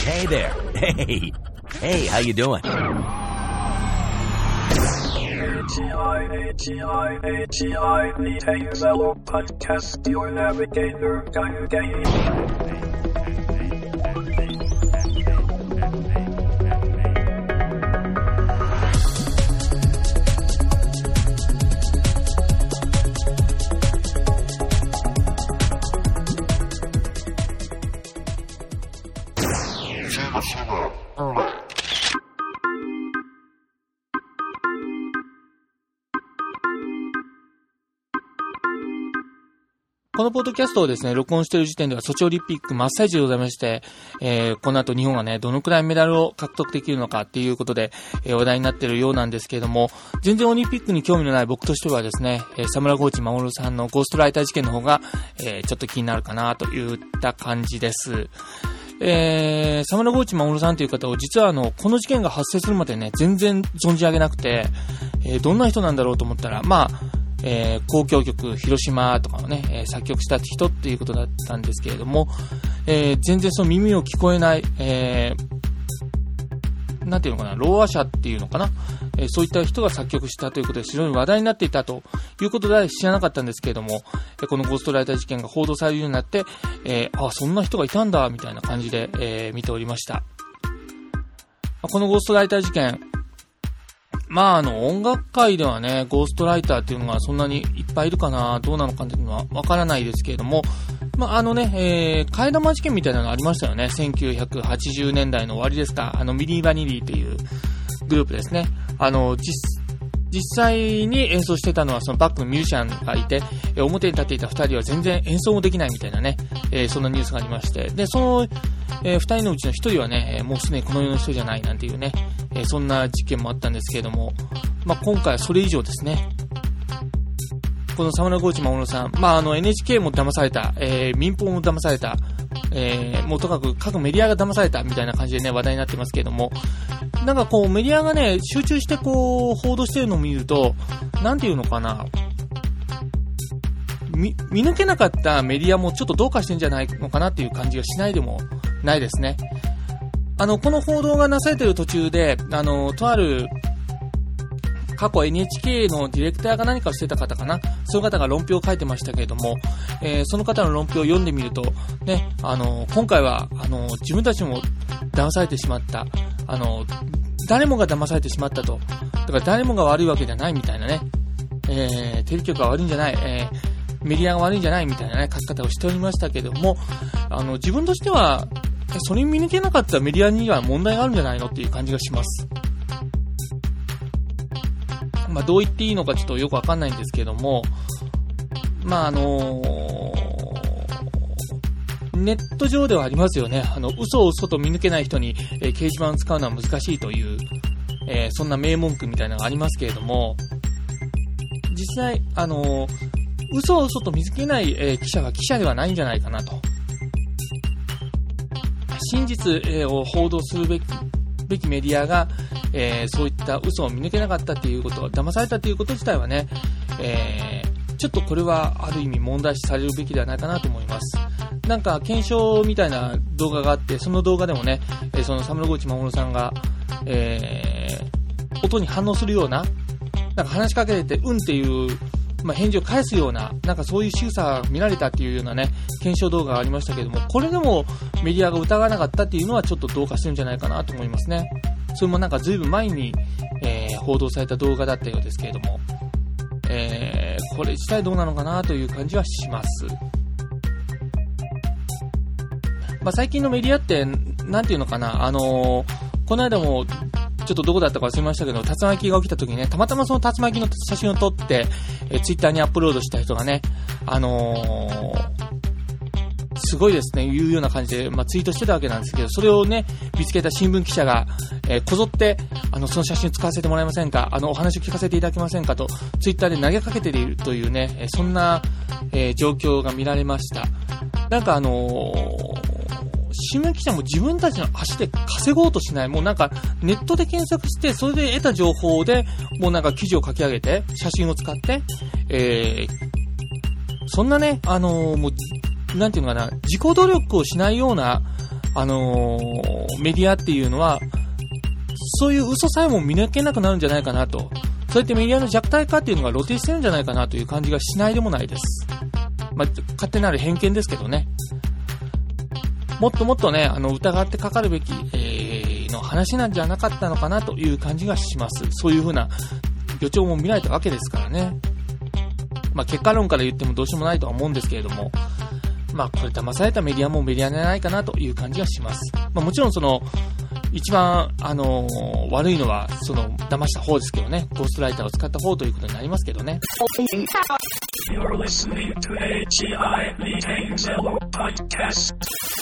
Hey there. Hey, how you doing? Hello Podcast, your navigator, guide. このポッドキャストをですね、録音している時点ではソチオリンピック真っ最中でございまして、この後日本がね、どのくらいメダルを獲得できるのかっていうことで、話題になっているようなんですけれども、全然オリンピックに興味のない僕としてはですね、サムラゴーチマモルさんのゴーストライター事件の方が、ちょっと気になるかなといった感じです。サムラゴーチマモルさんという方を実はこの事件が発生するまでね、全然存じ上げなくて、どんな人なんだろうと思ったら、交響曲広島とかをね、作曲した人っていうことだったんですけれども、全然その耳を聞こえない、なんていうのかな、ろうあ者っていうのかな、そういった人が作曲したということで非常に話題になっていたということで知らなかったんですけれども、このゴーストライター事件が報道されるようになって、そんな人がいたんだみたいな感じで、見ておりました。このゴーストライター事件、音楽界ではね、ゴーストライターっていうのがそんなにいっぱいいるかな、どうなのかっていうのはわからないですけれども、替え玉事件みたいなのありましたよね。1980年代の終わりですか。ミリー・バニリーっていうグループですね。実際に演奏してたのはそのバックのミュージシャンがいて、表に立っていた二人は全然演奏もできないみたいなね、そんなニュースがありまして、で、その、二人のうちの一人はね、もうすでにこの世の人じゃないなんていうね、そんな事件もあったんですけれども、今回はそれ以上ですね。このサムラゴーチマモルさん、NHK も騙された、民放も騙された、もうとかく各メディアが騙されたみたいな感じでね、話題になってますけれども、なんかこうメディアがね、集中してこう報道してるのを見ると、なんていうのかな、見抜けなかったメディアもちょっとどうかしてんじゃないのかなっていう感じがしないでもないですね。この報道がなされている途中で、とある過去 NHK のディレクターが何かをしてた方かな、そういう方が論評を書いてましたけれども、その方の論評を読んでみるとね、今回は自分たちも騙されてしまった、誰もが騙されてしまったと、だから誰もが悪いわけじゃないみたいなね、テレビ局が悪いんじゃない、メディアが悪いんじゃないみたいなね、書き方をしておりましたけれども、自分としてはそれに見抜けなかったメディアには問題があるんじゃないのっていう感じがします。どう言っていいのかちょっとよくわかんないんですけども、ネット上ではありますよね。嘘を嘘と見抜けない人に、掲示板を使うのは難しいという、そんな名文句みたいなのがありますけれども、実際、嘘を嘘と見抜けない、記者は記者ではないんじゃないかなと。真実、を報道するべきメディアが、そういった嘘を見抜けなかったっていうこと、騙されたっていうこと自体はね、ちょっとこれはある意味問題視されるべきではないかなと思います。なんか検証みたいな動画があって、その動画でもね、そのサムラゴーチマモルさんが、音に反応するような、なんか話しかけてうんっていう、返事を返すような、なんかそういう仕草が見られたっていうようなね、検証動画がありましたけれども、これでもメディアが疑わなかったっていうのはちょっとどうかしてるんじゃないかなと思いますね。それもなんか随分前に、報道された動画だったようですけれども、これ自体どうなのかなという感じはします。最近のメディアって、なんていうのかな、この間も、ちょっとどこだったか忘れましたけど、竜巻が起きた時にね、たまたまその竜巻の写真を撮って、ツイッターにアップロードした人がね、すごいですね、いうような感じで、ツイートしてたわけなんですけど、それをね、見つけた新聞記者が、こぞって、その写真を使わせてもらえませんか、お話を聞かせていただけませんかと、ツイッターで投げかけているというね、そんな、状況が見られました。なんか新聞記者も自分たちの足で稼ごうとしない。もうなんかネットで検索して、それで得た情報でもうなんか記事を書き上げて、写真を使って、そんなね、もうなんていうのかな、自己努力をしないようなメディアっていうのは、そういう嘘さえも見抜けなくなるんじゃないかなと。そうやってメディアの弱体化っていうのが露呈してるんじゃないかなという感じがしないでもないです。勝手なる偏見ですけどね。もっともっとね、疑ってかかるべき、の話なんじゃなかったのかなという感じがします。そういうふうな予兆も見られたわけですからね。結果論から言ってもどうしようもないとは思うんですけれども、これ騙されたメディアもメディアじゃないかなという感じがします。もちろん一番、悪いのは、騙した方ですけどね。ゴーストライターを使った方ということになりますけどね。 You're listening to AGI Meetings Podcast.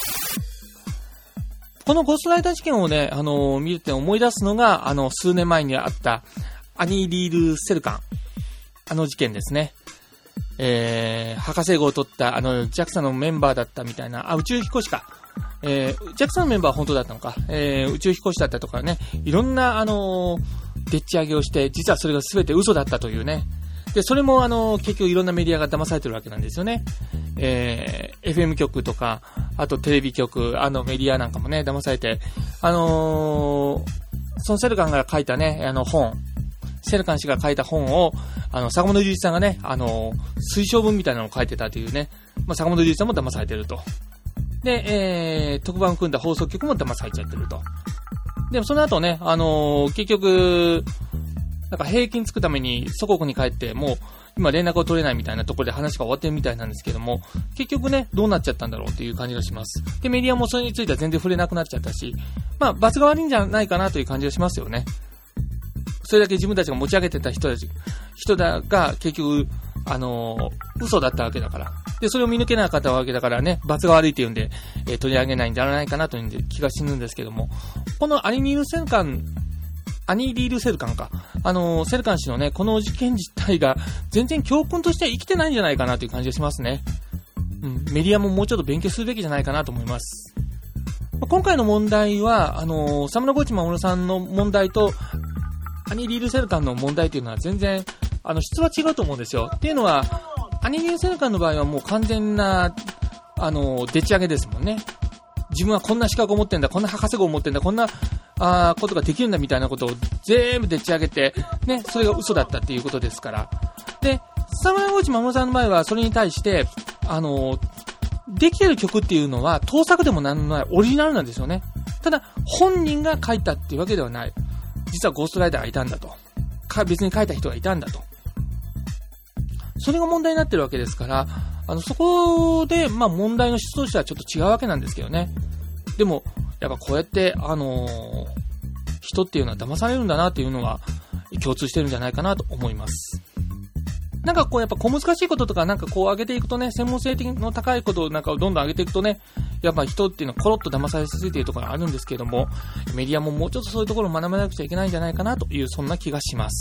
このゴーストライター事件をね、見て思い出すのが、数年前にあったアニー・リール・セルカン。事件ですね。博士号を取った、JAXA のメンバーだったみたいな、宇宙飛行士か。JAXA のメンバーは本当だったのか。宇宙飛行士だったとかね、いろんな、でっち上げをして、実はそれが全て嘘だったというね。で、それも結局いろんなメディアが騙されてるわけなんですよね。FM 局とか、あとテレビ局、メディアなんかもね、騙されて、そのセルカンが書いたね、本、セルカン氏が書いた本を、坂本龍一さんがね、推奨文みたいなのを書いてたというね、坂本龍一さんも騙されてると。で、特番を組んだ放送局も騙されちゃってると。でもその後ね、結局、なんか平均つくために祖国に帰って、もう今連絡を取れないみたいなところで話が終わってるみたいなんですけども、結局ね、どうなっちゃったんだろうっていう感じがします。で、メディアもそれについては全然触れなくなっちゃったし、罰が悪いんじゃないかなという感じがしますよね。それだけ自分たちが持ち上げてた人が結局、嘘だったわけだから。で、それを見抜けなかったわけだからね、罰が悪いっていうんで、取り上げないんじゃないかなという気がするんですけども、このアニー・リール・セルカンか。セルカン氏のね、この事件自体が全然教訓としては生きてないんじゃないかなという感じがしますね。メディアももうちょっと勉強するべきじゃないかなと思います。今回の問題は、沢村浩一守さんの問題と、アニー・リール・セルカンの問題というのは全然、質は違うと思うんですよ。っていうのは、アニー・リール・セルカンの場合はもう完全な、でっち上げですもんね。自分はこんな資格を持ってんだ、こんな博士号を持ってんだ、こんな、ことができるんだみたいなことを全部でっち上げて、ね、それが嘘だったっていうことですから。で、沢村浩一守さんの場合はそれに対して、できてる曲っていうのは盗作でもなんのないオリジナルなんですよね。ただ、本人が書いたっていうわけではない。実はゴーストライターがいたんだと。別に書いた人がいたんだと。それが問題になってるわけですから、そこで、問題の質としてはちょっと違うわけなんですけどね。でも、やっぱこうやって、人っていうのは騙されるんだなっていうのが共通してるんじゃないかなと思います。なんかこうやっぱ小難しいこととかなんかこう上げていくとね、専門性の高いことをなんかどんどん上げていくとね、やっぱ人っていうのはコロッと騙されやすいというところがあるんですけれども、メディアももうちょっとそういうところを学ばなくちゃいけないんじゃないかなという、そんな気がします。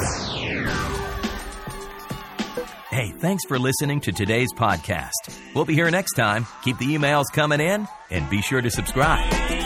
Hey, thanks for listening to today's podcast. We'll be here next time. Keep the emails coming in and be sure to subscribe.